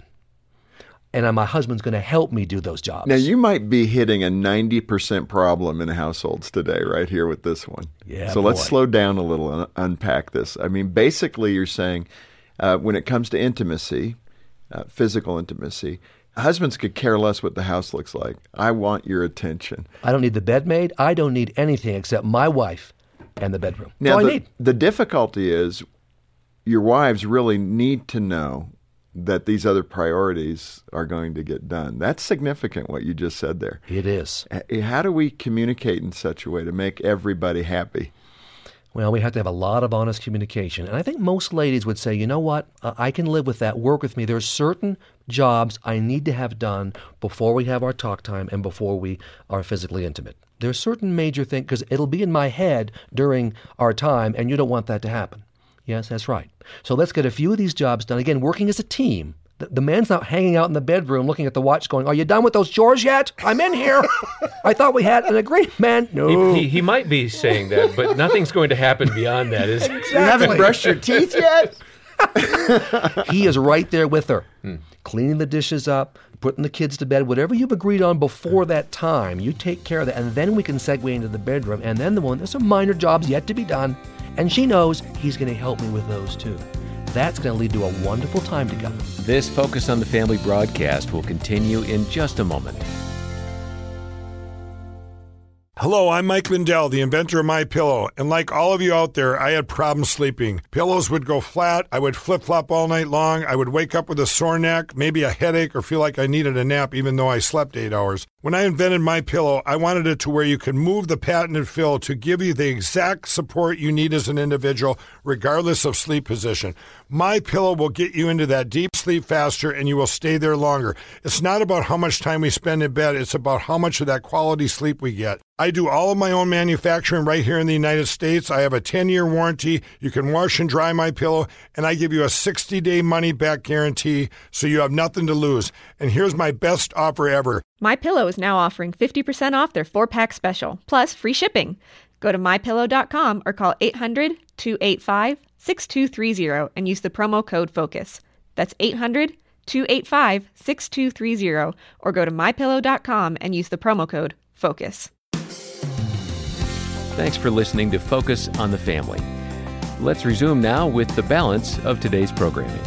And my husband's going to help me do those jobs. Now, you might be hitting a ninety percent problem in households today right here with this one. Yeah, so boy. Let's slow down a little and unpack this. I mean, basically you're saying uh, when it comes to intimacy, uh, physical intimacy, husbands could care less what the house looks like. I want your attention. I don't need the bed made. I don't need anything except my wife and the bedroom. That's now, all the, I need. The difficulty is your wives really need to know that these other priorities are going to get done. That's significant, what you just said there. It is. How do we communicate in such a way to make everybody happy? Well, we have to have a lot of honest communication. And I think most ladies would say, you know what, uh, I can live with that, work with me. There's certain jobs I need to have done before we have our talk time and before we are physically intimate. There's certain major things, because it'll be in my head during our time, and you don't want that to happen. Yes, that's right. So let's get a few of these jobs done. Again, working as a team. The, the man's not hanging out in the bedroom looking at the watch going, are you done with those chores yet? I'm in here. I thought we had an agreement. Man, no. He, he, he might be saying that, but nothing's going to happen beyond that. Is Exactly. You haven't brushed your teeth yet? He is right there with her, hmm. cleaning the dishes up, putting the kids to bed, whatever you've agreed on before that time, you take care of that, and then we can segue into the bedroom, and then the one, there's some minor jobs yet to be done, and she knows he's going to help me with those too. That's going to lead to a wonderful time together. This Focus on the Family broadcast will continue in just a moment. Hello, I'm Mike Lindell, the inventor of MyPillow, and like all of you out there, I had problems sleeping. Pillows would go flat, I would flip-flop all night long, I would wake up with a sore neck, maybe a headache, or feel like I needed a nap even though I slept eight hours. When I invented MyPillow, I wanted it to where you can move the patented fill to give you the exact support you need as an individual, regardless of sleep position. MyPillow will get you into that deep sleep faster, and you will stay there longer. It's not about how much time we spend in bed, it's about how much of that quality sleep we get. I do all of my own manufacturing right here in the United States. I have a ten-year warranty. You can wash and dry my pillow, and I give you a sixty-day money-back guarantee, so you have nothing to lose. And here's my best offer ever. MyPillow is now offering fifty percent off their four-pack special, plus free shipping. Go to my pillow dot com or call eight hundred, two eight five, six two three zero and use the promo code FOCUS. That's eight hundred, two eight five, six two three zero or go to my pillow dot com and use the promo code FOCUS. Thanks for listening to Focus on the Family. Let's resume now with the balance of today's programming.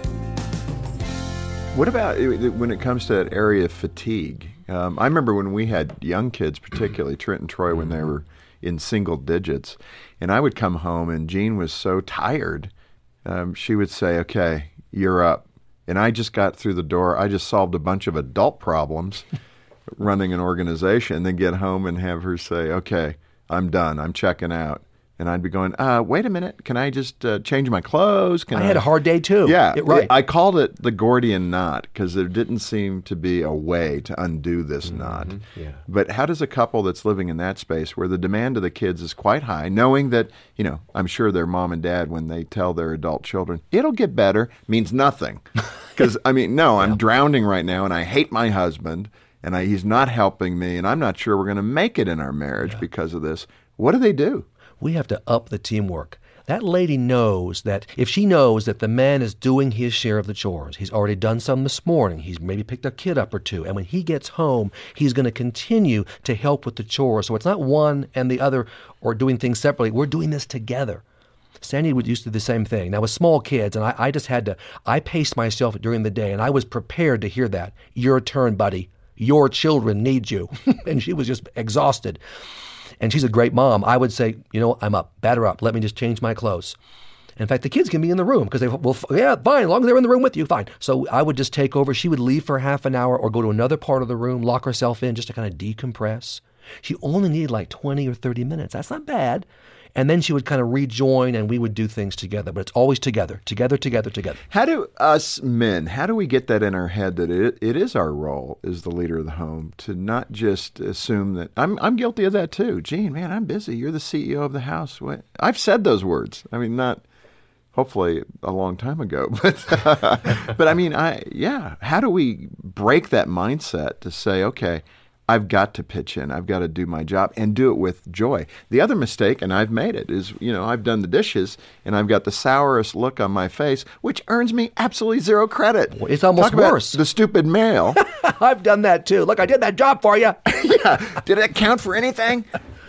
What about when it comes to that area of fatigue? Um, I remember when we had young kids, particularly Trent and Troy, when they were in single digits, and I would come home and Jean was so tired, um, she would say, okay, you're up. And I just got through the door. I just solved a bunch of adult problems running an organization, and then get home and have her say, okay, I'm done. I'm checking out. And I'd be going, uh, wait a minute. Can I just uh, change my clothes? Can I, I had a hard day too. Yeah. It, right. I called it the Gordian knot because there didn't seem to be a way to undo this mm-hmm. knot. Yeah. But how does a couple that's living in that space where the demand of the kids is quite high, knowing that, you know, I'm sure their mom and dad, when they tell their adult children, it'll get better, means nothing. Because, I mean, no, I'm yeah. drowning right now and I hate my husband. And I, he's not helping me, and I'm not sure we're going to make it in our marriage yeah. because of this. What do they do? We have to up the teamwork. That lady knows that if she knows that the man is doing his share of the chores, he's already done some this morning, he's maybe picked a kid up or two, and when he gets home, he's going to continue to help with the chores. So it's not one and the other or doing things separately. We're doing this together. Sandy would used to do the same thing. Now, with small kids, and I, I just had to, I paced myself during the day, and I was prepared to hear that. Your turn, buddy. Your children need you. And she was just exhausted. And she's a great mom. I would say, you know, I'm up. Batter up. Let me just change my clothes. In fact, the kids can be in the room because they will, yeah, fine, as long as they're in the room with you, fine. So I would just take over. She would leave for half an hour or go to another part of the room, lock herself in just to kind of decompress. She only needed like twenty or thirty minutes. That's not bad. And then she would kind of rejoin and we would do things together. But it's always together, together, together, together. How do us men, how do we get that in our head that it, it is our role as the leader of the home to not just assume that, I'm I'm guilty of that too. Gene, man, I'm busy. You're the C E O of the house. What? I've said those words. I mean, not hopefully a long time ago. But, uh, but I mean, I yeah. How do we break that mindset to say, okay, I've got to pitch in. I've got to do my job and do it with joy. The other mistake, and I've made it, is, you know, I've done the dishes and I've got the sourest look on my face, which earns me absolutely zero credit. It's almost Talk worse. About the stupid male. I've done that too. Look, I did that job for you. Yeah. Did it count for anything?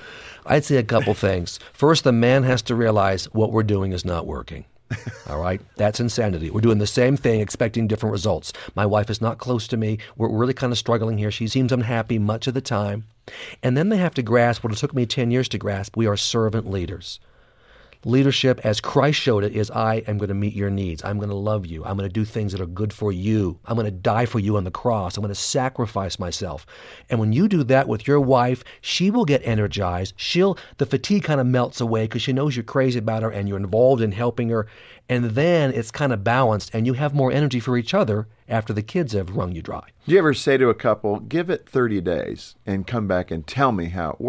I'd say a couple things. First, the man has to realize what we're doing is not working. All right? That's insanity. We're doing the same thing, expecting different results. My wife is not close to me. We're really kind of struggling here. She seems unhappy much of the time. And then they have to grasp what it took me ten years to grasp. We are servant leaders. Leadership, as Christ showed it, is I am going to meet your needs. I'm going to love you. I'm going to do things that are good for you. I'm going to die for you on the cross. I'm going to sacrifice myself. And when you do that with your wife, she will get energized. She'll, the fatigue kind of melts away because she knows you're crazy about her and you're involved in helping her. And then it's kind of balanced and you have more energy for each other after the kids have wrung you dry. Do you ever say to a couple, give it thirty days and come back and tell me how it worked?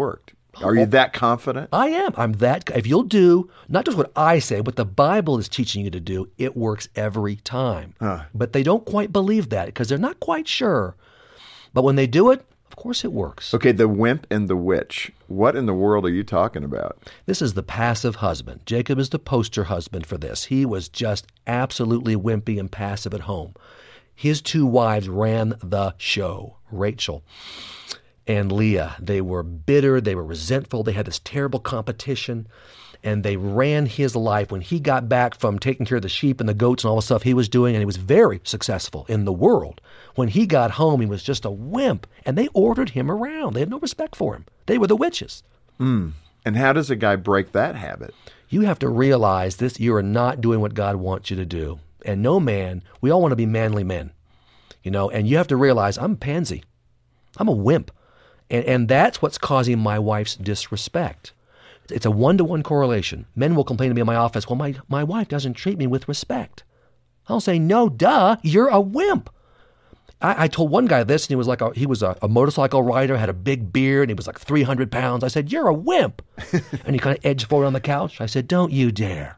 Are you that confident? I am. I'm that. If you'll do not just what I say, what the Bible is teaching you to do, it works every time. Huh. But they don't quite believe that because they're not quite sure. But when they do it, of course it works. Okay, the wimp and the witch. What in the world are you talking about? This is the passive husband. Jacob is the poster husband for this. He was just absolutely wimpy and passive at home. His two wives ran the show, Rachel and Leah. They were bitter, they were resentful, they had this terrible competition, and they ran his life. When he got back from taking care of the sheep and the goats and all the stuff he was doing, and he was very successful in the world, when he got home, he was just a wimp, and they ordered him around. They had no respect for him. They were the witches. Mm. And how does a guy break that habit? You have to realize this: you are not doing what God wants you to do. And no man, we all want to be manly men, you know, and you have to realize I'm a pansy. I'm a wimp. And, and that's what's causing my wife's disrespect. It's a one-to-one correlation. Men will complain to me in my office, well, my, my wife doesn't treat me with respect. I'll say, no, duh, you're a wimp. I, I told one guy this, and he was like, a, he was a, a motorcycle rider, had a big beard, and he was like three hundred pounds. I said, you're a wimp. And he kind of edged forward on the couch. I said, don't you dare.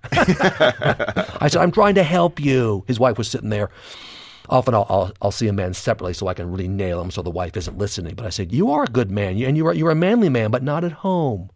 I said, I'm trying to help you. His wife was sitting there. Often I'll, I'll I'll see a man separately so I can really nail him so the wife isn't listening. But I said, you are a good man, and you're, you're a manly man, but not at home.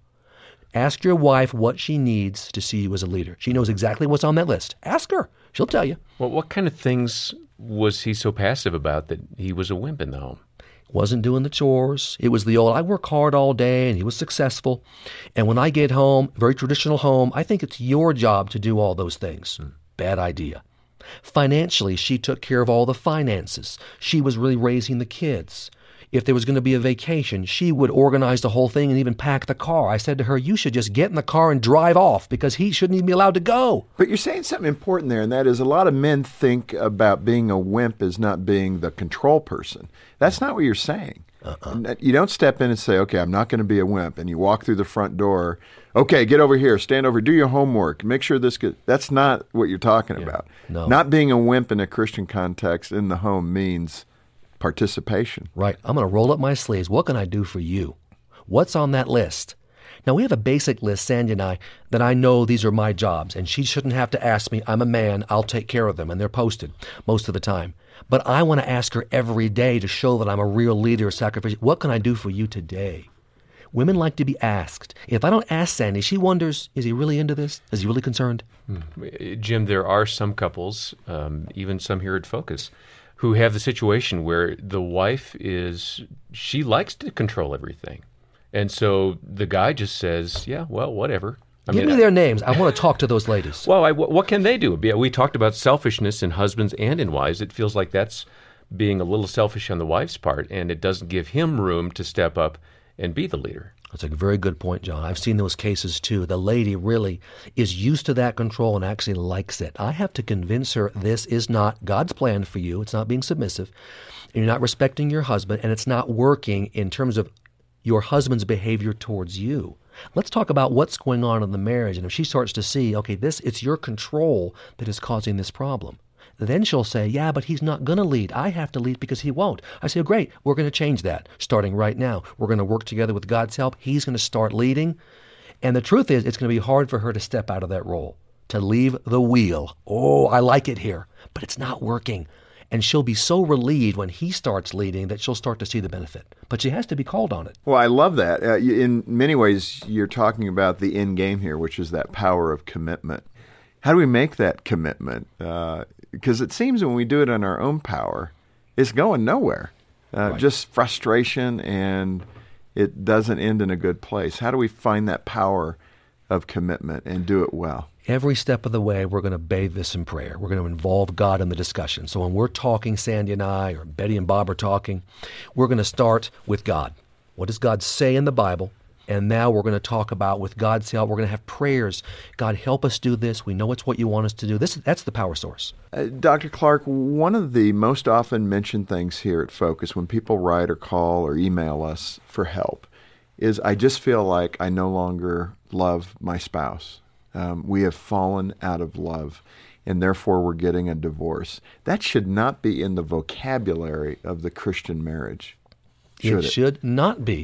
Ask your wife what she needs to see you as a leader. She knows exactly what's on that list. Ask her. She'll tell you. Well, what kind of things was he so passive about that he was a wimp in the home? Wasn't doing the chores. It was the old, I work hard all day, and he was successful. And when I get home, very traditional home, I think it's your job to do all those things. Hmm. Bad idea. Financially, she took care of all the finances. She was really raising the kids. If there was going to be a vacation, she would organize the whole thing and even pack the car. I said to her, you should just get in the car and drive off because he shouldn't even be allowed to go. But you're saying something important there, and that is a lot of men think about being a wimp as not being the control person. That's not what you're saying. Uh-uh. You don't step in and say, okay, I'm not going to be a wimp, and you walk through the front door. Okay, get over here, stand over, do your homework, make sure this gets... That's not what you're talking yeah. about. No. Not being a wimp in a Christian context in the home means participation. Right. I'm going to roll up my sleeves. What can I do for you? What's on that list? Now, we have a basic list, Sandy and I, that I know these are my jobs, and she shouldn't have to ask me. I'm a man. I'll take care of them, and they're posted most of the time. But I want to ask her every day to show that I'm a real leader, sacrificial. What can I do for you today? Women like to be asked. If I don't ask Sandy, she wonders, is he really into this? Is he really concerned? Hmm. Jim, there are some couples, um, even some here at Focus, who have the situation where the wife is, she likes to control everything. And so the guy just says, yeah, well, whatever. I Give mean, me their names. I want to talk to those ladies. Well, I, what can they do? We talked about selfishness in husbands and in wives. It feels like that's being a little selfish on the wife's part, and it doesn't give him room to step up and be the leader. That's a very good point, John. I've seen those cases too. The lady really is used to that control and actually likes it. I have to convince her this is not God's plan for you. It's not being submissive. And you're not respecting your husband, and it's not working in terms of your husband's behavior towards you. Let's talk about what's going on in the marriage. And if she starts to see, okay, this it's your control that is causing this problem, then she'll say, yeah, but he's not going to lead. I have to lead because he won't. I say, oh, great, we're going to change that starting right now. We're going to work together with God's help. He's going to start leading. And the truth is, it's going to be hard for her to step out of that role, to leave the wheel. Oh, I like it here, but it's not working. And she'll be so relieved when he starts leading that she'll start to see the benefit. But she has to be called on it. Well, I love that. Uh, in many ways, you're talking about the end game here, which is that power of commitment. How do we make that commitment? Uh, because it seems when we do it on our own power, it's going nowhere. Uh, right. Just frustration, and it doesn't end in a good place. How do we find that power of commitment and do it well? Every step of the way, we're going to bathe this in prayer. We're going to involve God in the discussion. So when we're talking, Sandy and I, or Betty and Bob are talking, we're going to start with God. What does God say in the Bible? And now we're going to talk about, with God's help, we're going to have prayers. God, help us do this. We know it's what you want us to do. This That's the power source. Uh, Doctor Clark, one of the most often mentioned things here at Focus when people write or call or email us for help is, I just feel like I no longer love my spouse. Um, we have fallen out of love, and therefore we're getting a divorce. That should not be in the vocabulary of the Christian marriage, should it? It should not be.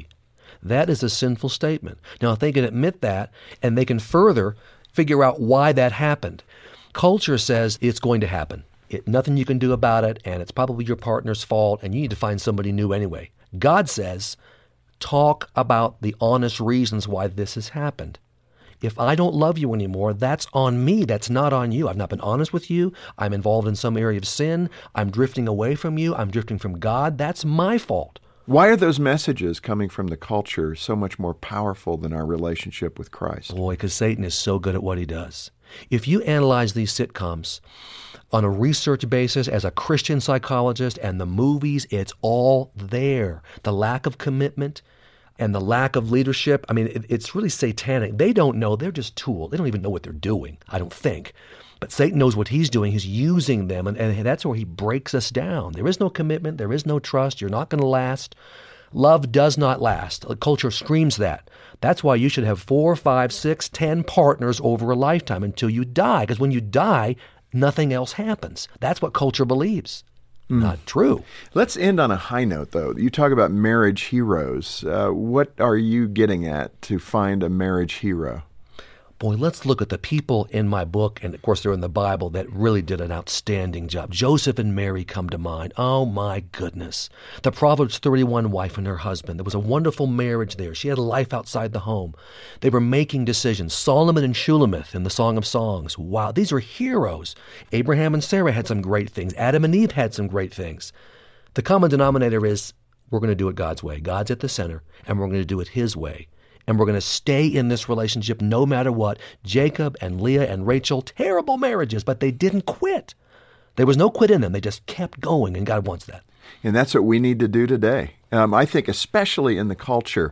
That is a sinful statement. Now, if they can admit that and they can further figure out why that happened, culture says it's going to happen. It, nothing you can do about it, and it's probably your partner's fault, and you need to find somebody new anyway. God says, talk about the honest reasons why this has happened. If I don't love you anymore, that's on me. That's not on you. I've not been honest with you. I'm involved in some area of sin. I'm drifting away from you. I'm drifting from God. That's my fault. Why are those messages coming from the culture so much more powerful than our relationship with Christ? Boy, because Satan is so good at what he does. If you analyze these sitcoms on a research basis as a Christian psychologist and the movies, it's all there. The lack of commitment and the lack of leadership, I mean, it, it's really satanic. They don't know. They're just tools. They don't even know what they're doing, I don't think. But Satan knows what he's doing. He's using them, and, and that's where he breaks us down. There is no commitment. There is no trust. You're not going to last. Love does not last. The culture screams that. That's why you should have four, five, six, ten partners over a lifetime until you die, because when you die, nothing else happens. That's what culture believes. Mm. Not true. Let's end on a high note, though. You talk about marriage heroes. Uh, what are you getting at to find a marriage hero? Boy, let's look at the people in my book, and of course they're in the Bible, that really did an outstanding job. Joseph and Mary come to mind. Oh my goodness. The Proverbs thirty-one wife and her husband. There was a wonderful marriage there. She had a life outside the home. They were making decisions. Solomon and Shulamith in the Song of Songs. Wow, these are heroes. Abraham and Sarah had some great things. Adam and Eve had some great things. The common denominator is we're going to do it God's way. God's at the center, and we're going to do it His way. And we're going to stay in this relationship no matter what. Jacob and Leah and Rachel, terrible marriages, but they didn't quit. There was no quit in them. They just kept going, and God wants that. And that's what we need to do today. Um, I think especially in the culture,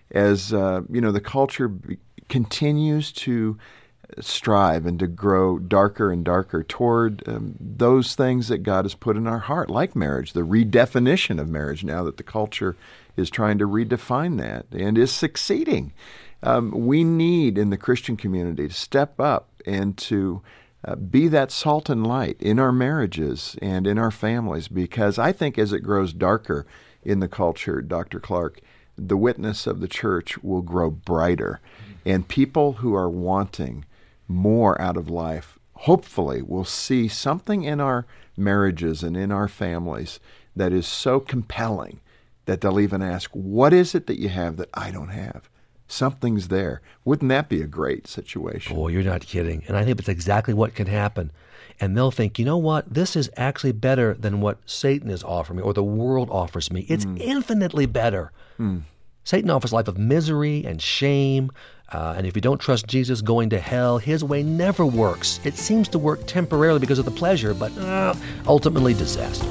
as uh, you know, the culture b- continues to strive and to grow darker and darker toward um, those things that God has put in our heart, like marriage, the redefinition of marriage now that the culture is trying to redefine that and is succeeding. Um, we need in the Christian community to step up and to uh, be that salt and light in our marriages and in our families, because I think as it grows darker in the culture, Doctor Clark, the witness of the church will grow brighter. And people who are wanting more out of life, hopefully will see something in our marriages and in our families that is so compelling that they'll even ask, what is it that you have that I don't have? Something's there. Wouldn't that be a great situation? Boy, you're not kidding. And I think it's exactly what can happen. And they'll think, you know what? This is actually better than what Satan is offering me or the world offers me. It's mm. infinitely better. Mm. Satan offers a life of misery and shame. Uh, and if you don't trust Jesus, going to hell, his way never works. It seems to work temporarily because of the pleasure, but uh, ultimately disaster.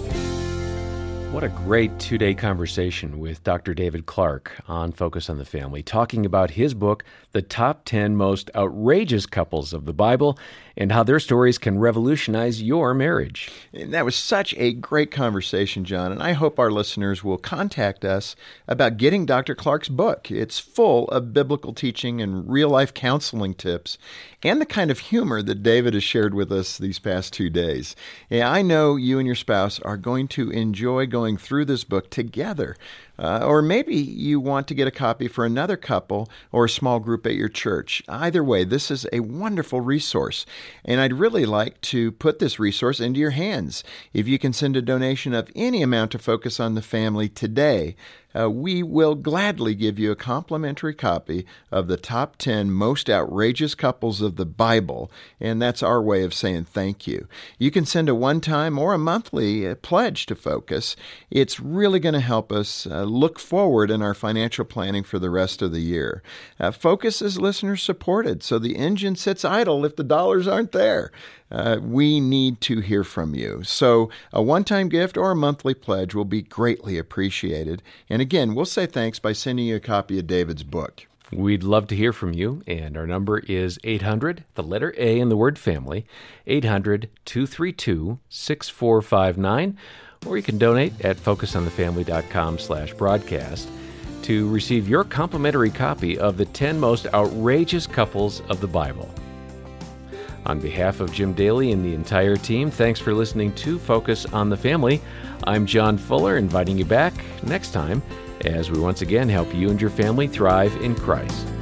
What a great two-day conversation with Doctor David Clark on Focus on the Family, talking about his book, The Top ten Most Outrageous Couples of the Bible, and how their stories can revolutionize your marriage. And that was such a great conversation, John, and I hope our listeners will contact us about getting Doctor Clark's book. It's full of biblical teaching and real-life counseling tips, and the kind of humor that David has shared with us these past two days. Yeah, I know you and your spouse are going to enjoy going through this book together. Uh, or maybe you want to get a copy for another couple or a small group at your church. Either way, this is a wonderful resource, and I'd really like to put this resource into your hands. If you can send a donation of any amount to Focus on the Family today, Uh, we will gladly give you a complimentary copy of the top ten most outrageous couples of the Bible, and that's our way of saying thank you. You can send a one-time or a monthly uh, pledge to Focus. It's really going to help us uh, look forward in our financial planning for the rest of the year. Uh, Focus is listener-supported, so the engine sits idle if the dollars aren't there. Uh, we need to hear from you. So a one-time gift or a monthly pledge will be greatly appreciated. And again, we'll say thanks by sending you a copy of David's book. We'd love to hear from you, and our number is eight hundred, the letter A in the word family, eight hundred, two three two, six four five nine, or you can donate at focusonthefamily.com slash broadcast to receive your complimentary copy of the ten most outrageous couples of the Bible. On behalf of Jim Daly and the entire team, thanks for listening to Focus on the Family. I'm John Fuller, inviting you back next time as we once again help you and your family thrive in Christ.